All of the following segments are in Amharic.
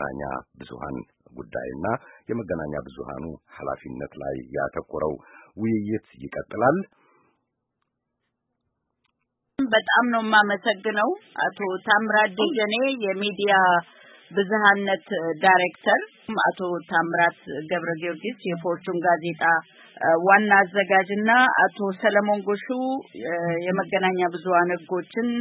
የመገናኛ ብዙሃን ጉዳይና የመገናኛ ብዙሃኑ ኃላፊነት ላይ ያተኮረው ውይይት ይቀጥላል። በጣም ነው የማመሰግነው አቶ ታምራት ደጀኔ የሚዲያ ብዝሃነት ዳይሬክተር፣ አቶ ታምራት ገብረጊዮርጊስ የፎርቹን ጋዜጣ ዋና አዘጋጅና አቶ ሰለሞን ጎሹ የመገናኛ ብዙሃን ህጎችን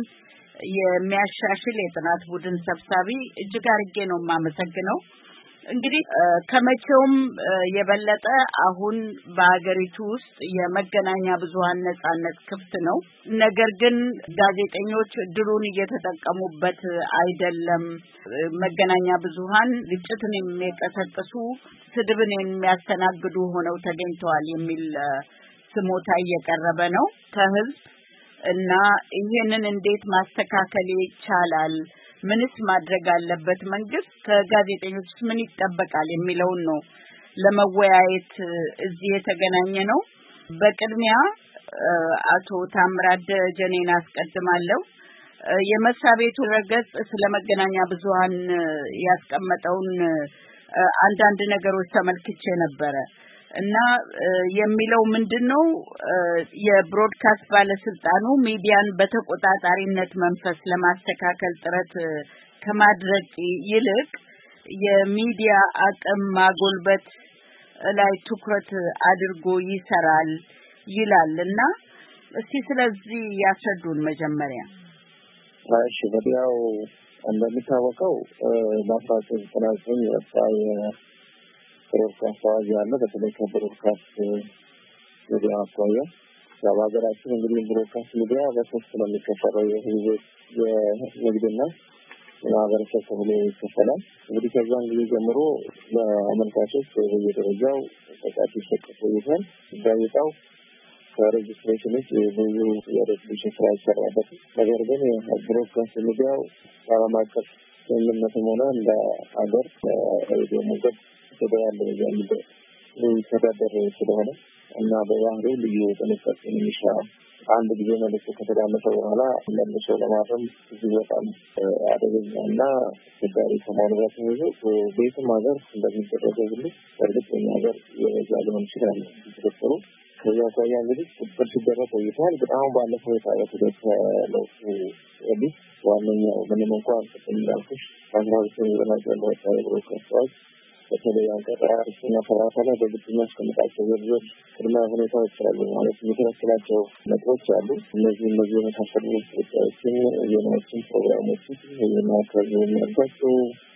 የሚያሻሽል የጥናት ቡድን ሰብሳቢ። እጅግ አርጌ ነው የማመሰግነው። እንግዲህ ከመቼውም የበለጠ አሁን በአገሪቱ ውስጥ የመገናኛ ብዙሃን ነጻነት ክፍት ነው። ነገር ግን ጋዜጠኞች ድሩን እየተጠቀሙበት አይደለም። መገናኛ ብዙሃን ግጭትን የሚቀሰቅሱ፣ ስድብን የሚያስተናግዱ ሆነው ተገኝተዋል የሚል ስሞታ እየቀረበ ነው ከህዝብ እና ይሄንን እንዴት ማስተካከል ይቻላል? ምንስ ማድረግ አለበት? መንግስት ከጋዜጠኞች ምን ይጠበቃል የሚለውን ነው ለመወያየት እዚህ የተገናኘ ነው። በቅድሚያ አቶ ታምራት ደጀኔን አስቀድማለሁ። የመስሪያ ቤቱ ረገጽ ስለ መገናኛ ብዙሃን ያስቀመጠውን አንዳንድ ነገሮች ተመልክቼ ነበረ እና የሚለው ምንድነው የብሮድካስት ባለስልጣኑ ሚዲያን በተቆጣጣሪነት መንፈስ ለማስተካከል ጥረት ከማድረግ ይልቅ የሚዲያ አቅም ማጎልበት ላይ ትኩረት አድርጎ ይሰራል ይላልና እስቲ ስለዚህ ያስረዱን መጀመሪያ። እሺ፣ በዲያው እንደሚታወቀው በ1999 የወጣ ብሮድካስት አዋጅ ያለ በተለይ ከብሮድካስት ሚዲያ አኳያ በሀገራችን እንግዲህ ብሮድካስት ሚዲያ በሶስት ነው የሚከፈለው። የህዝብ የንግድና የማህበረሰብ ተብሎ ይከፈላል። እንግዲህ ከዛን ጊዜ ጀምሮ ለአመልካቾች በየደረጃው ተቃቂ ሲሰጥ ቆይቷል። ጋዜጣው ከሬጅስትሬሽኖች ብዙ የሬጅስትሬሽን ስራ ይሰራበት። ነገር ግን ብሮድካስት ሚዲያው ዓለም አቀፍ ስምምነትም ሆነ እንደ ሀገር ሬዲዮ ሞገድ ተደራለ የሚደረግ ተዳደረ ስለሆነ እና በባህሪው ልዩ ጥንቃቄ የሚሻ አንድ ጊዜ መልሶ ከተዳመጠ በኋላ መልሶ ለማረም እዚህ በጣም አደገኛና አስቸጋሪ ከመሆኑ ጋር ተያይዞ በየትም ሀገር እንደሚደረገው ሁሉ በእርግጥ በእኛ ሀገር የበዛ ሊሆን ይችላል ተፈጥሮ። ከዚያ አኳያ እንግዲህ ቁጥጥር ሲደረግ ቆይቷል። ግን አሁን ባለፈው የታሪክ ሂደት ለውጡ ወዲህ ዋነኛው ምንም እንኳን እንዳልኩሽ 1999 ወጣ የብሮድካስት አዋጅ በተለይ አንቀጽ 4ና 7 ላይ በግልጽ የሚያስቀምጣቸው ዝርዝር ቅድመ ሁኔታዎች አሉ። ማለት የሚከለክላቸው ነጥቦች አሉ። እነዚህ የመሳሰሉ ጉዳዮችን ዜናዎችን፣ ፕሮግራሞችን የማካሄድ የሚያደርጋቸው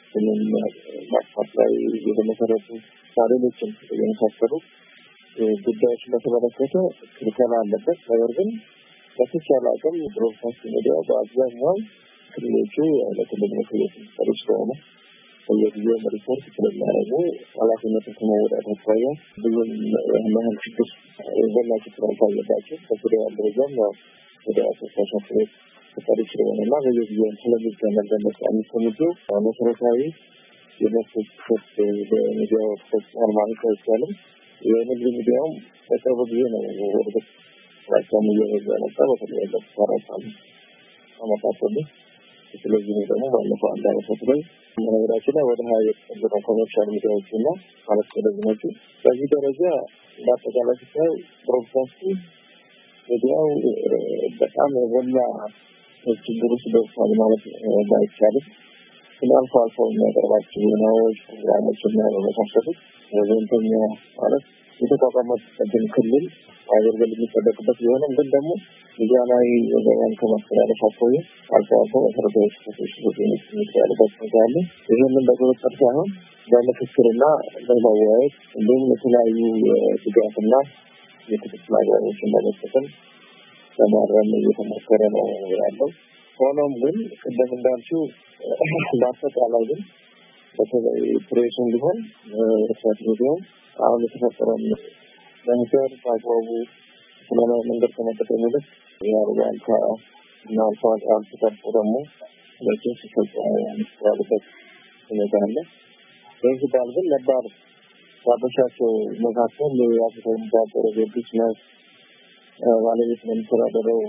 ማጥፋት ላይ የተመሰረቱ ሌሎችም የመሳሰሉ ጉዳዮች በተመለከተ ክልከላ አለበት። ነገር ግን በተቻለ አቅም ብሮድካስት ሚዲያ በአብዛኛው ክልሎቹ ለክልል ምክሮች የሚሰሩ ስለሆነ በየጊዜው ሪፖርት ስለሚያደርጉ ኃላፊነትን ከመወጣት አኳያ ብዙም መሀል ችግር የዘላቂ ስላልታየባቸው በፌዴራል ደረጃም ያው ፌዴራል ተሳሳት ተጠሪ ስለሆነና በየጊዜው ስለሚገመገም የሚሰሙት መሰረታዊ የመብቶች ክፍት በሚዲያው ተፈጽሟል ማለት አይቻልም። የንግድ ሚዲያውም በቅርብ ጊዜ ነው ወደ ራሳም እየበዛ መጣ። በተለይ ለተሰራው አመታት ወዲህ ስለዚህ ደግሞ ባለፈው አንድ አመት ላይ ነገራችን ላይ ወደ 20 የተጠጉ ኮመርሻል ሚዲያዎችና ማለት ስለዚህ በዚህ ደረጃ በአጠቃላይ ሲታይ ብሮድካስት ሚዲያው በጣም የጎላ ችግር ውስጥ ደርሷል ማለት ባይቻልም አልፎ አልፎ የሚያቀርባቸው ዜናዎች፣ ፕሮግራሞችና በመሳሰሉት ወንተኛ ማለት የተቋቋመበት ክልል አገርገል የሚጠበቅበት ቢሆንም ግን ደግሞ ሚዲያናዊ ወገን ከማስተላለፍ አኳያ አልፎ አልፎ መሰረታዊ ስህተቶች የሚታዩበት ሁኔታ አለ። ይህንን በቁጥጥር ሳይሆን በምክክርና በመወያየት እንዲሁም የተለያዩ የድጋፍና የክትትል አግባቦችን በመጠቀም ለማረም እየተሞከረ ነው ያለው። ሆኖም ግን ቅድም እንዳልሽው በአጠቃላይ ግን በተለይ ፕሬሱን ቢሆን ሪሰርች ሚዲያው አሁን የተፈጠረውን ለምሳሌ በአግባቡ ስለሆነ መንገድ ከመጠቀም ይልቅ ያሉባልታ እና አልፎ አልፎ ደግሞ ለዚህ ሲፈጸሙ የሚስተዋልበት ሁኔታ አለ። በዚህ ባል ግን ነባር ባበሻቸው መካከል የራሳቸውን ባጠረ ቢዝነስ ባለቤት ለሚተዳደረው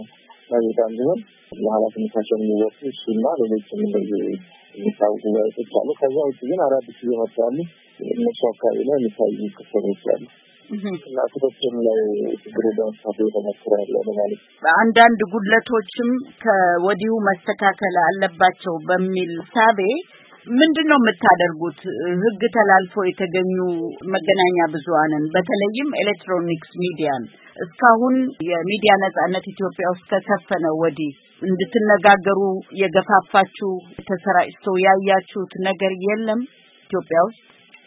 ጋዜጣም ቢሆን ለኃላፊነታቸውን የሚወጡ እሱና ሌሎችም እንደዚህ የሚታወቁ ጋዜጦች አሉ። ከዛ ውጭ ግን አዳዲስ እየመጡ ያሉ እነሱ አካባቢ ላይ የሚታዩ ክስተቶች አሉ እና ክትትል ላይ ችግሩ በመፍታት የተሞከረ ያለው ማለት ነው። አንዳንድ ጉድለቶችም ከወዲሁ መስተካከል አለባቸው በሚል ሳቤ ምንድነው የምታደርጉት? ህግ ተላልፎ የተገኙ መገናኛ ብዙሃንን በተለይም ኤሌክትሮኒክስ ሚዲያን እስካሁን የሚዲያ ነጻነት ኢትዮጵያ ውስጥ ከሰፈነ ወዲህ እንድትነጋገሩ የገፋፋችሁ ተሰራጭቶ ያያችሁት ነገር የለም ኢትዮጵያ ውስጥ?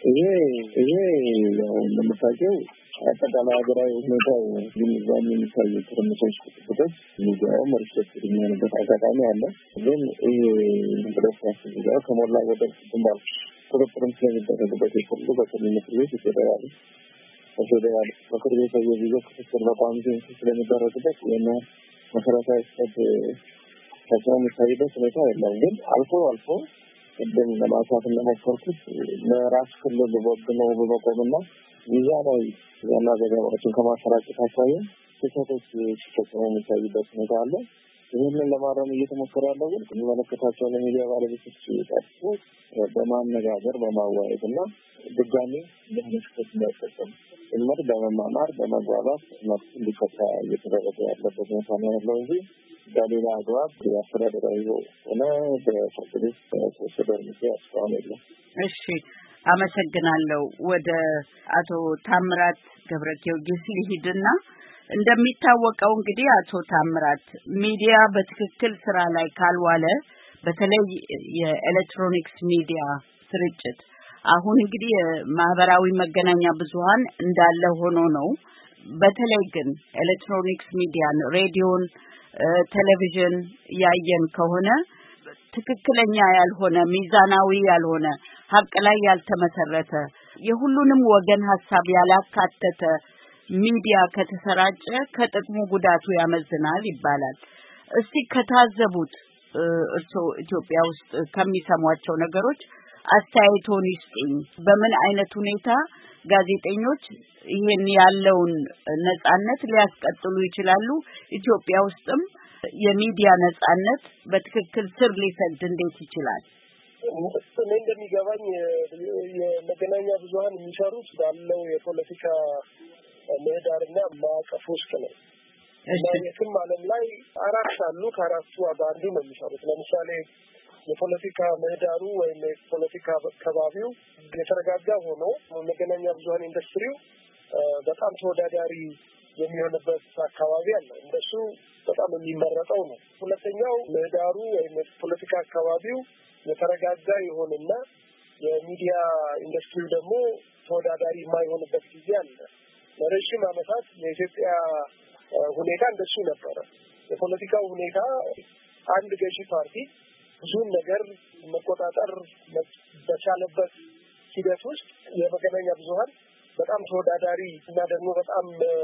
ይሄ ለምሳሌ አጠቃላይ ሀገራዊ ሁኔታው ግንዛቤ የሚታዩ ትርምሶች ቁጥጥሮች ሚዲያው መርሸት የሚሆንበት አጋጣሚ አለ። ግን ይሄ ኢንተረስት ሚዲያው ከሞላ ጎደል ግንባር ቁጥጥርም ስለሚደረግበት የሁሉ በክልል ምክር ቤት ይደረጋል። በፌዴራል ምክር ቤት የጊዜው ክትትል በቋሚ ስለሚደረግበት የሆነ መሰረታዊ ስህተት ተጽዕኖ የሚታይበት ሁኔታ የለም። ግን አልፎ ቅድም ለማንሳት እንደሞከርኩት ለራስ ክልል በወግነው በመቆምና ሚዛናዊ ዜና ዘገባዎችን ከማሰራጨት አኳያ ስህተቶች ሲፈጸሙ የሚታይበት ሁኔታ አለ። ይህንን ለማረም እየተሞከረ ያለው ግን የሚመለከታቸውን የሚዲያ ባለቤቶች ጠርቶ በማነጋገር በማዋየትና ድጋሜ ለህንስከት እንዳይፈጸም ጭምር በመማማር በመግባባት መብት እንዲፈታ እየተደረገ ያለበት ሁኔታ ነው ያለው እንጂ በሌላ አግባብ የአስተዳደራዊ ሆነ በፍርድ ቤት ተወሰደ እርምጃ እስካሁን የለም። እሺ፣ አመሰግናለሁ። ወደ አቶ ታምራት ገብረጊዮርጊስ ልሂድና እንደሚታወቀው እንግዲህ አቶ ታምራት ሚዲያ በትክክል ስራ ላይ ካልዋለ በተለይ የኤሌክትሮኒክስ ሚዲያ ስርጭት አሁን እንግዲህ ማህበራዊ መገናኛ ብዙሃን እንዳለ ሆኖ ነው። በተለይ ግን ኤሌክትሮኒክስ ሚዲያን ሬዲዮን፣ ቴሌቪዥን ያየን ከሆነ ትክክለኛ ያልሆነ ሚዛናዊ ያልሆነ ሀቅ ላይ ያልተመሰረተ የሁሉንም ወገን ሐሳብ ያላካተተ ሚዲያ ከተሰራጨ ከጥቅሙ ጉዳቱ ያመዝናል ይባላል። እስቲ ከታዘቡት እርስዎ ኢትዮጵያ ውስጥ ከሚሰሟቸው ነገሮች አስተያየቶን ይስጡኝ። በምን አይነት ሁኔታ ጋዜጠኞች ይሄን ያለውን ነጻነት ሊያስቀጥሉ ይችላሉ? ኢትዮጵያ ውስጥም የሚዲያ ነጻነት በትክክል ስር ሊሰድ እንዴት ይችላል? እኔ እንደሚገባኝ የመገናኛ ብዙሃን የሚሰሩት ባለው የፖለቲካ ምህዳርና ማዕቀፍ ውስጥ ነው። የትም ዓለም ላይ አራት አሉ። ከአራቱ አንዱ ነው የሚሰሩት። ለምሳሌ የፖለቲካ ምህዳሩ ወይም የፖለቲካ ከባቢው የተረጋጋ ሆኖ መገናኛ ብዙሃን ኢንዱስትሪው በጣም ተወዳዳሪ የሚሆንበት አካባቢ አለ። እንደሱ በጣም የሚመረጠው ነው። ሁለተኛው ምህዳሩ ወይም የፖለቲካ አካባቢው የተረጋጋ ይሆንና የሚዲያ ኢንዱስትሪው ደግሞ ተወዳዳሪ የማይሆንበት ጊዜ አለ። ለረጅም ዓመታት የኢትዮጵያ ሁኔታ እንደሱ ነበረ። የፖለቲካው ሁኔታ አንድ ገዢ ፓርቲ ብዙን ነገር መቆጣጠር በቻለበት ሂደት ውስጥ የመገናኛ ብዙሃን በጣም ተወዳዳሪ እና ደግሞ በጣም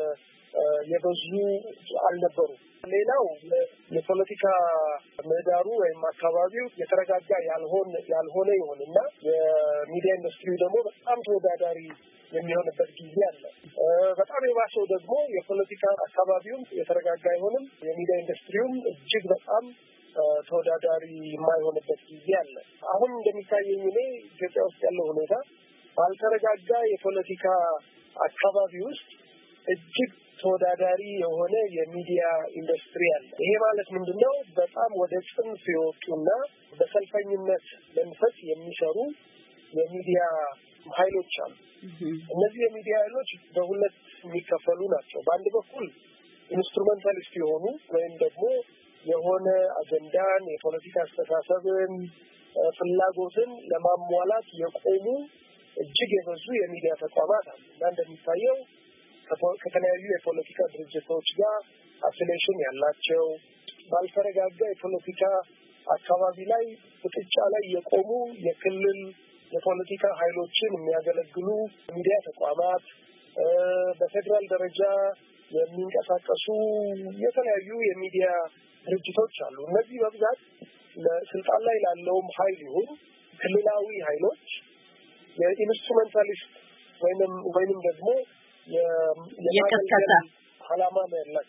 የበዙ አልነበሩ። ሌላው የፖለቲካ ምህዳሩ ወይም አካባቢው የተረጋጋ ያልሆነ ይሆንና የሚዲያ ኢንዱስትሪው ደግሞ በጣም ተወዳዳሪ የሚሆንበት ጊዜ አለ። በጣም የባሰው ደግሞ የፖለቲካ አካባቢውም የተረጋጋ አይሆንም፣ የሚዲያ ኢንዱስትሪውም እጅግ በጣም ተወዳዳሪ የማይሆንበት ጊዜ አለ። አሁን እንደሚታየኝ እኔ ኢትዮጵያ ውስጥ ያለው ሁኔታ ባልተረጋጋ የፖለቲካ አካባቢ ውስጥ እጅግ ተወዳዳሪ የሆነ የሚዲያ ኢንዱስትሪ አለ። ይሄ ማለት ምንድነው? በጣም ወደ ጽንፍ የወጡና በሰልፈኝነት መንፈስ የሚሰሩ የሚዲያ ኃይሎች አሉ። እነዚህ የሚዲያ ኃይሎች በሁለት የሚከፈሉ ናቸው። በአንድ በኩል ኢንስትሩሜንታሊስት የሆኑ ወይም ደግሞ የሆነ አጀንዳን፣ የፖለቲካ አስተሳሰብን፣ ፍላጎትን ለማሟላት የቆሙ እጅግ የበዙ የሚዲያ ተቋማት አሉ እና እንደሚታየው ከተለያዩ የፖለቲካ ድርጅቶች ጋር አፊሊዬሽን ያላቸው ባልተረጋጋ የፖለቲካ አካባቢ ላይ ፍጥጫ ላይ የቆሙ የክልል የፖለቲካ ኃይሎችን የሚያገለግሉ ሚዲያ ተቋማት፣ በፌደራል ደረጃ የሚንቀሳቀሱ የተለያዩ የሚዲያ ድርጅቶች አሉ። እነዚህ በብዛት ለስልጣን ላይ ላለውም ኃይል ይሁን ክልላዊ ኃይሎች የኢንስትሩሜንታሊስት ወይንም ደግሞ የቀጥታ ዓላማ ነው ያላቸው።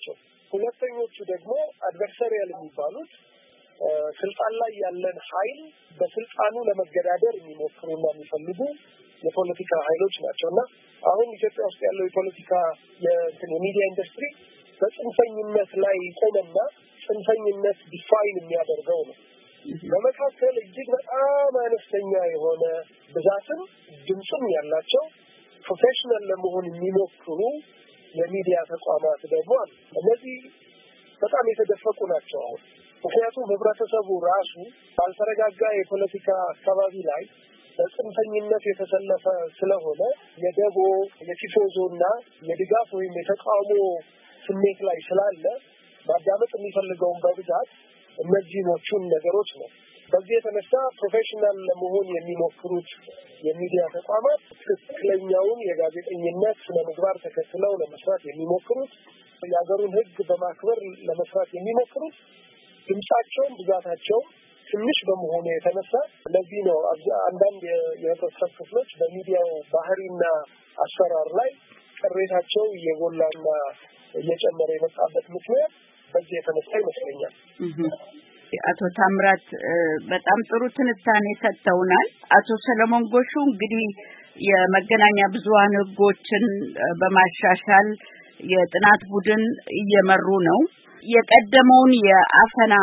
ሁለተኞቹ ደግሞ አድቨርሰሪያል የሚባሉት ስልጣን ላይ ያለን ኃይል በስልጣኑ ለመገዳደር የሚሞክሩና የሚፈልጉ የፖለቲካ ኃይሎች ናቸውና አሁን ኢትዮጵያ ውስጥ ያለው የፖለቲካ የሚዲያ ኢንዱስትሪ በጽንፈኝነት ላይ ቆመና ጽንፈኝነት ዲፋይን የሚያደርገው ነው። በመካከል እጅግ በጣም አነስተኛ የሆነ ብዛትም ድምጽም ያላቸው ፕሮፌሽናል ለመሆን የሚሞክሩ የሚዲያ ተቋማት ደግሞ እነዚህ በጣም የተደፈቁ ናቸው። ምክንያቱም ህብረተሰቡ ራሱ ባልተረጋጋ የፖለቲካ አካባቢ ላይ በጽንፈኝነት የተሰለፈ ስለሆነ የደቦ የቲፎዞና የድጋፍ ወይም የተቃውሞ ስሜት ላይ ስላለ ማዳመጥ የሚፈልገውን በብዛት እነዚህኖቹን ነገሮች ነው። በዚህ የተነሳ ፕሮፌሽናል ለመሆን የሚሞክሩት የሚዲያ ተቋማት ትክክለኛውን የጋዜጠኝነት ስነምግባር ተከትለው ለመስራት የሚሞክሩት የሀገሩን ህግ በማክበር ለመስራት የሚሞክሩት ድምጻቸው ብዛታቸው ትንሽ በመሆኑ የተነሳ ለዚህ ነው አንዳንድ የህብረተሰብ ክፍሎች በሚዲያው ባህሪና አሰራር ላይ ቅሬታቸው እየጎላና እየጨመረ የመጣበት ምክንያት በዚህ የተነሳ ይመስለኛል። አቶ ታምራት በጣም ጥሩ ትንታኔ ሰጥተውናል። አቶ ሰለሞን ጎሹ እንግዲህ የመገናኛ ብዙሃን ህጎችን በማሻሻል የጥናት ቡድን እየመሩ ነው። የቀደመውን የአፈና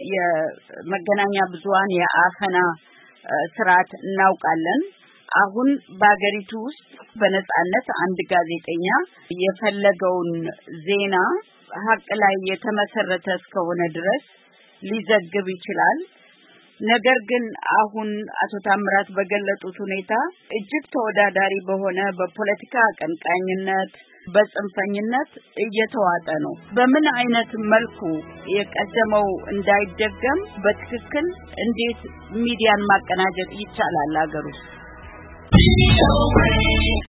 የመገናኛ ብዙሃን የአፈና ስርዓት እናውቃለን። አሁን በአገሪቱ ውስጥ በነጻነት አንድ ጋዜጠኛ የፈለገውን ዜና ሀቅ ላይ የተመሰረተ እስከሆነ ድረስ ሊዘግብ ይችላል። ነገር ግን አሁን አቶ ታምራት በገለጹት ሁኔታ እጅግ ተወዳዳሪ በሆነ በፖለቲካ አቀንቃኝነት በጽንፈኝነት እየተዋጠ ነው። በምን አይነት መልኩ የቀደመው እንዳይደገም በትክክል እንዴት ሚዲያን ማቀናጀት ይቻላል አገሩ?